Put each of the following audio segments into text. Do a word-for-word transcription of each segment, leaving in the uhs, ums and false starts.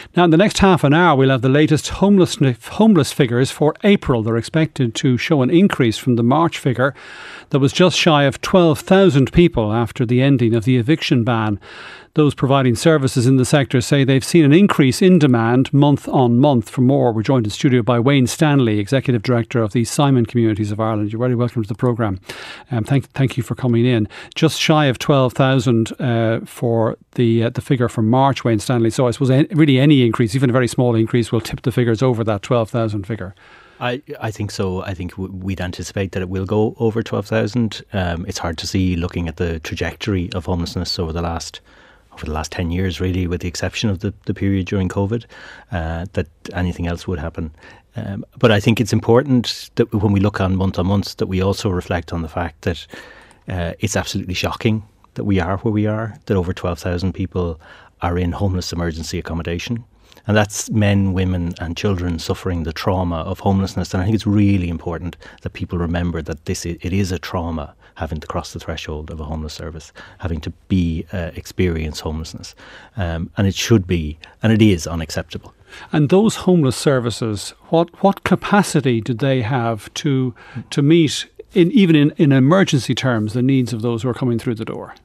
Now, in the next half an hour, we'll have the latest homeless, homeless figures for April. They're expected to show an increase from the March figure that was just shy of twelve thousand people after the ending of the eviction ban. Those providing services in the sector say they've seen an increase in demand month on month. For more, we're joined in studio by Wayne Stanley, Executive Director of the Simon Communities of Ireland. You're very welcome to the programme. Um, thank, thank you for coming in. Just shy of twelve thousand uh, for the uh, the figure for March, Wayne Stanley. So I suppose any, really any increase, even a very small increase, will tip the figures over that twelve thousand figure. I, I think so. I think w- we'd anticipate that it will go over twelve thousand. Um, it's hard to see looking at the trajectory of homelessness over the last over the last ten years, really, with the exception of the, the period during COVID, uh, that anything else would happen. Um, but I think it's important that when we look on month on month, that we also reflect on the fact that uh, it's absolutely shocking that we are where we are, that over twelve thousand people are in homeless emergency accommodation. And that's men, women and children suffering the trauma of homelessness. And I think it's really important that people remember that this is, it is a trauma, having to cross the threshold of a homeless service, having to be uh, experience homelessness. Um, and it should be, and it is, unacceptable. And those homeless services, what what capacity do they have to to meet, in even in, in emergency terms, the needs of those who are coming through the door?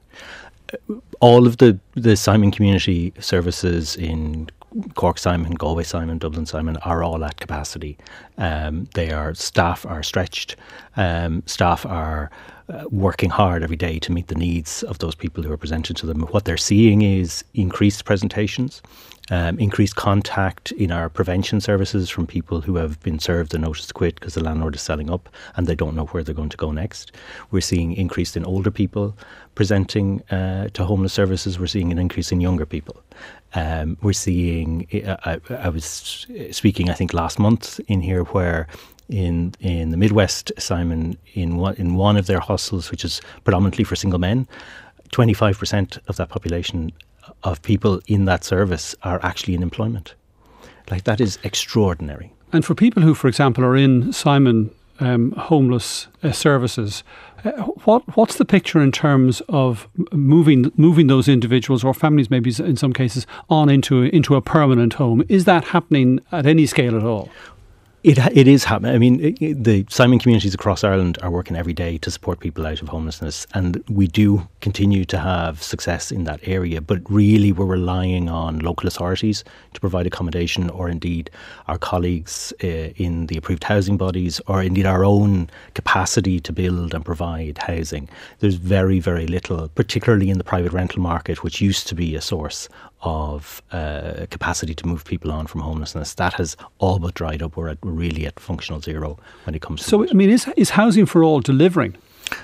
All of the, the Simon Community services in Cork Simon, Galway Simon, Dublin Simon are all at capacity. Um, they are staff are stretched. Um, staff are uh, working hard every day to meet the needs of those people who are presented to them. What they're seeing is increased presentations, um, increased contact in our prevention services from people who have been served a notice to quit because the landlord is selling up and they don't know where they're going to go next. We're seeing increase in older people presenting uh, to homeless services. We're seeing an increase in younger people. Um, we're seeing, I, I was speaking, I think, last month in here where in in the Midwest, Simon, in one, in one of their hostels, which is predominantly for single men, twenty-five percent of that population of people in that service are actually in employment. Like, that is extraordinary. And for people who, for example, are in Simon um, homeless uh, services, uh, what what's the picture in terms of moving moving those individuals or families, maybe in some cases, on into into a permanent home? Is that happening at any scale at all? It it is happening. I mean, it, it, the Simon Communities across Ireland are working every day to support people out of homelessness, and we do continue to have success in that area. But really, we're relying on local authorities to provide accommodation, or indeed our colleagues uh, in the approved housing bodies, or indeed our own capacity to build and provide housing. There's very, very little, particularly in the private rental market, which used to be a source of uh, capacity to move people on from homelessness. That has all but dried up. We're, at, we're really at functional zero when it comes to So, it. I mean, is is Housing for All delivering?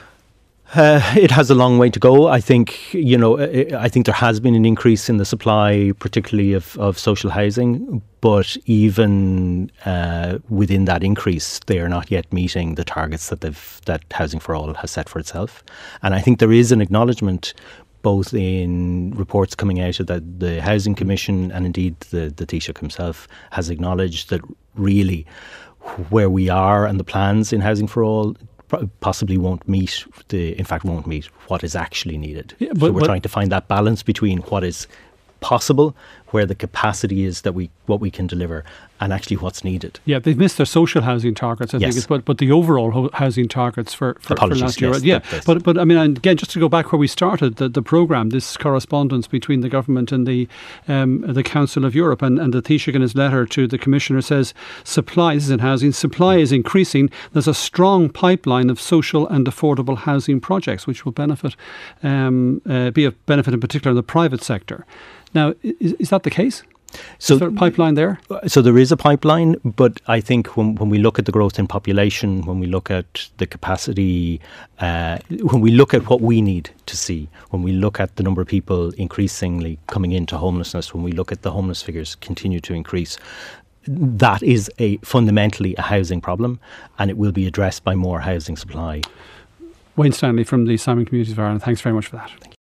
Uh, it has a long way to go. I think, you know, I think there has been an increase in the supply, particularly of, of social housing. But even uh, within that increase, they are not yet meeting the targets that they've that Housing for All has set for itself. And I think there is an acknowledgement, both in reports coming out of the, the Housing Commission and indeed the, the Taoiseach himself has acknowledged that really where we are and the plans in Housing for All possibly won't meet, the in fact won't meet what is actually needed. Yeah, but, so we're but, trying to find that balance between what is possible, where the capacity is that we what we can deliver, and actually what's needed. Yeah, they've missed their social housing targets, I yes. think, it's, but but the overall ho- housing targets for, for, for last year. Yes, yeah, that, but but I mean, again, just to go back where we started, the, the programme, this correspondence between the government and the um, the Council of Europe, and, and the Taoiseach in his letter to the Commissioner says, supply, this is in housing, supply is increasing. There's a strong pipeline of social and affordable housing projects, which will benefit, um, uh, be of benefit in particular in the private sector. Now, is, is that the case? So, is there a pipeline there? So there is a pipeline, but I think when, when we look at the growth in population, when we look at the capacity, uh, when we look at what we need to see, when we look at the number of people increasingly coming into homelessness, when we look at the homeless figures continue to increase, that is a fundamentally a housing problem, and it will be addressed by more housing supply. Wayne Stanley from the Simon Communities of Ireland, thanks very much for that. Thank you.